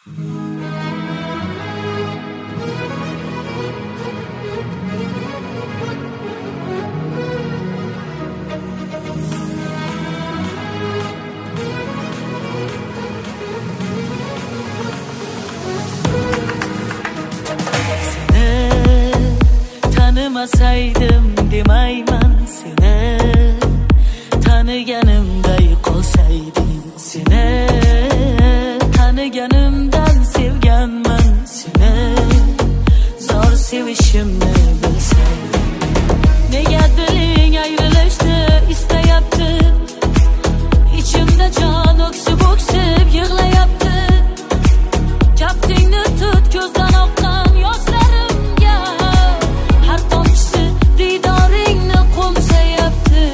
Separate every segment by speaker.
Speaker 1: Tanımasaydım demayman seni, tanıganimday qolsaydim seni, tanıganimdan sevganman seni, zor sevishimni bilsaydim. Nega diling ayrilishni istayapti, ichimda jon o'ksib yig'layapti. Kaftingni tut, ko'zdan oqqan yoshlarimga har tomchisi didoringni qo'msayapti.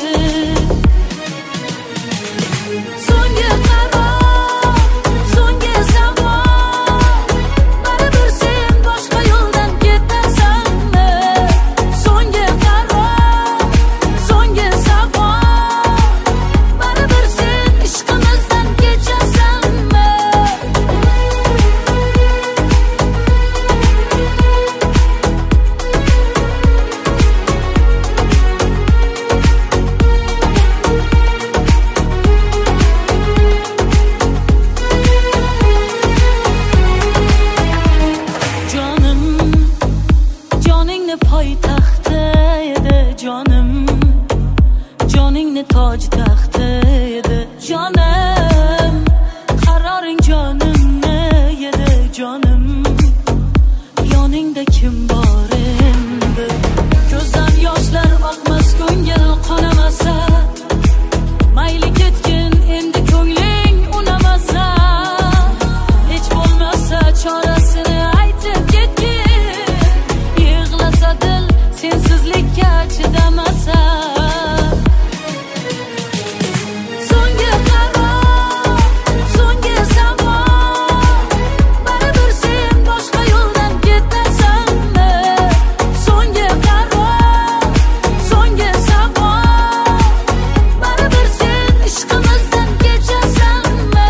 Speaker 1: So'nggi qaror, so'nggi savol, baribir sen boshqa yo'ldan ketasanmi? So'nggi qaror, so'nggi savol, baribir sen ishqimizdan kechasanmi? Jonim, joningni poytaxti edi jonim, joningni toj taxti edi jonim, qaroring jonimni edi jonim, yoningda kim bor endi? Ko'zdan yoshlar oqmas, ko'ngil qonamasa, mayli ketgin endi ko'ngling unamasa, hech bo'lmasa chorasini aytib ketgin. Yig'lasa dil sensizlikka chidamasa. So'nggi qaror, so'nggi savol, baribir sen boshqa yo'ldan ketasanmi? So'nggi qaror, so'nggi savol, baribir sen ishqimizdan kechasanmi?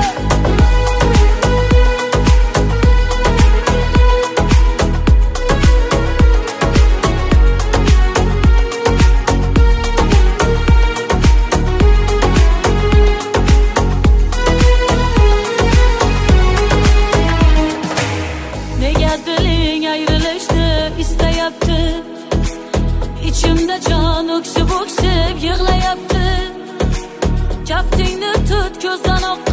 Speaker 1: Nega diling ayrilishni istayapti, ichimda jon o'ksib yig'layapti. Kaftingni tut, ko'zdan oqqan